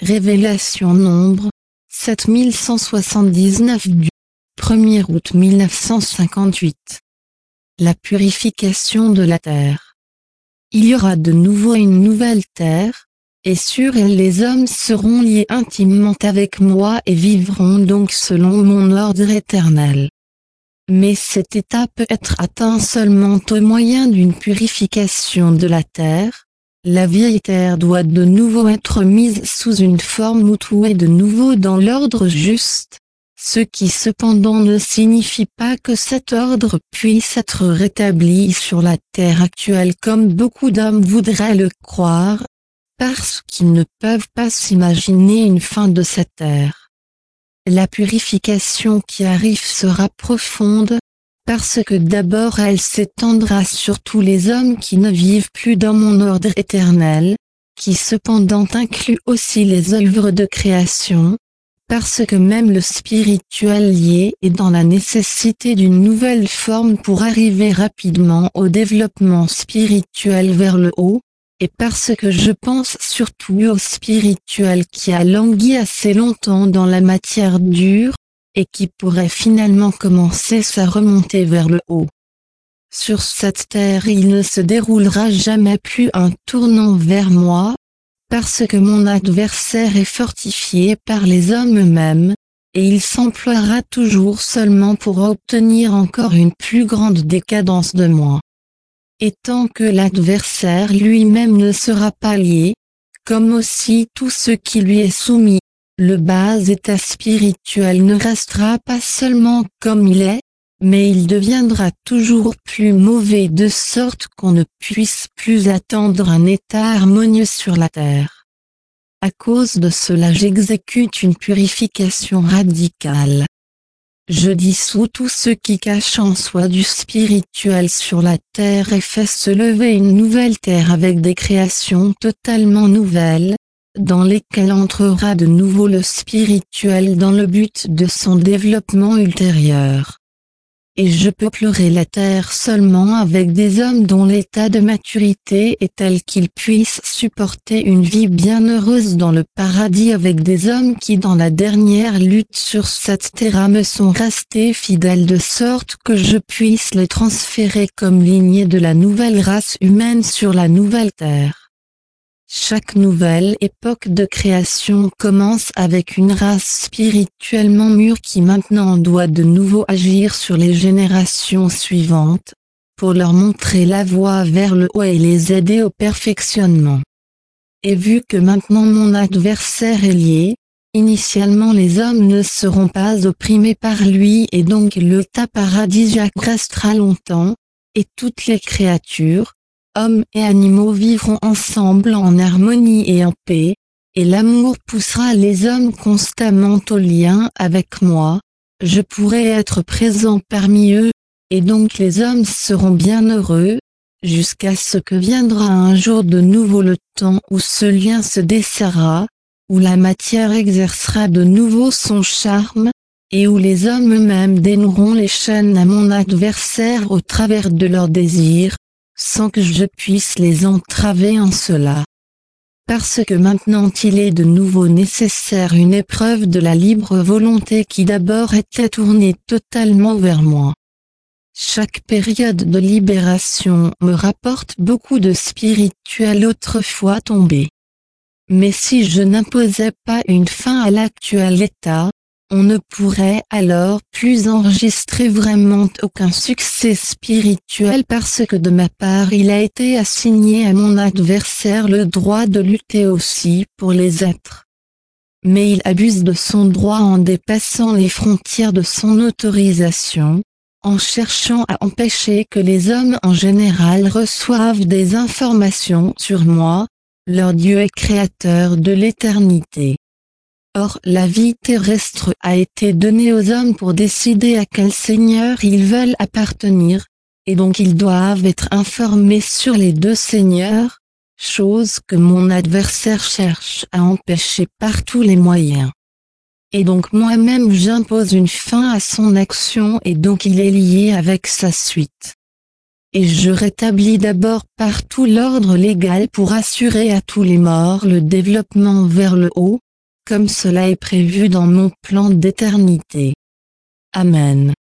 Révélation nombre 7179 du 1er août 1958. La purification de la terre. Il y aura de nouveau une nouvelle terre, et sur elle les hommes seront liés intimement avec moi et vivront donc selon mon ordre éternel. Mais cet état peut être atteint seulement au moyen d'une purification de la terre. La vieille terre doit de nouveau être mise sous une forme où tout est de nouveau dans l'ordre juste, ce qui cependant ne signifie pas que cet ordre puisse être rétabli sur la terre actuelle comme beaucoup d'hommes voudraient le croire, parce qu'ils ne peuvent pas s'imaginer une fin de cette ère. La purification qui arrive sera profonde, parce que d'abord elle s'étendra sur tous les hommes qui ne vivent plus dans mon ordre éternel, qui cependant inclut aussi les œuvres de création, parce que même le spirituel lié est dans la nécessité d'une nouvelle forme pour arriver rapidement au développement spirituel vers le haut, et parce que je pense surtout au spirituel qui a langui assez longtemps dans la matière dure, et qui pourrait finalement commencer sa remontée vers le haut. Sur cette terre il ne se déroulera jamais plus un tournant vers moi, parce que mon adversaire est fortifié par les hommes eux-mêmes, et il s'emploiera toujours seulement pour obtenir encore une plus grande décadence de moi. Et tant que l'adversaire lui-même ne sera pas lié, comme aussi tout ce qui lui est soumis, le bas état spirituel ne restera pas seulement comme il est, mais il deviendra toujours plus mauvais de sorte qu'on ne puisse plus attendre un état harmonieux sur la terre. À cause de cela j'exécute une purification radicale. Je dissous tout ce qui cache en soi du spirituel sur la terre et fais se lever une nouvelle terre avec des créations totalement nouvelles, dans lesquelles entrera de nouveau le spirituel dans le but de son développement ultérieur. Et je peuplerai la terre seulement avec des hommes dont l'état de maturité est tel qu'ils puissent supporter une vie bienheureuse dans le paradis avec des hommes qui dans la dernière lutte sur cette terre me sont restés fidèles de sorte que je puisse les transférer comme lignée de la nouvelle race humaine sur la nouvelle terre. Chaque nouvelle époque de création commence avec une race spirituellement mûre qui maintenant doit de nouveau agir sur les générations suivantes, pour leur montrer la voie vers le haut et les aider au perfectionnement. Et vu que maintenant mon adversaire est lié, initialement les hommes ne seront pas opprimés par lui et donc l'état paradisiaque restera longtemps, et toutes les créatures, hommes et animaux vivront ensemble en harmonie et en paix, et l'amour poussera les hommes constamment au lien avec moi, je pourrai être présent parmi eux, et donc les hommes seront bien heureux, jusqu'à ce que viendra un jour de nouveau le temps où ce lien se desserrera, où la matière exercera de nouveau son charme, et où les hommes eux-mêmes dénoueront les chaînes à mon adversaire au travers de leurs désirs, sans que je puisse les entraver en cela. Parce que maintenant il est de nouveau nécessaire une épreuve de la libre volonté qui d'abord était tournée totalement vers moi. Chaque période de libération me rapporte beaucoup de spirituel autrefois tombé. Mais si je n'imposais pas une fin à l'actuel état, on ne pourrait alors plus enregistrer vraiment aucun succès spirituel parce que de ma part il a été assigné à mon adversaire le droit de lutter aussi pour les êtres. Mais il abuse de son droit en dépassant les frontières de son autorisation, en cherchant à empêcher que les hommes en général reçoivent des informations sur moi, leur Dieu et créateur de l'éternité. Or la vie terrestre a été donnée aux hommes pour décider à quel seigneur ils veulent appartenir, et donc ils doivent être informés sur les deux seigneurs, chose que mon adversaire cherche à empêcher par tous les moyens. Et donc moi-même j'impose une fin à son action et donc il est lié avec sa suite. Et je rétablis d'abord partout l'ordre légal pour assurer à tous les morts le développement vers le haut, comme cela est prévu dans mon plan d'éternité. Amen.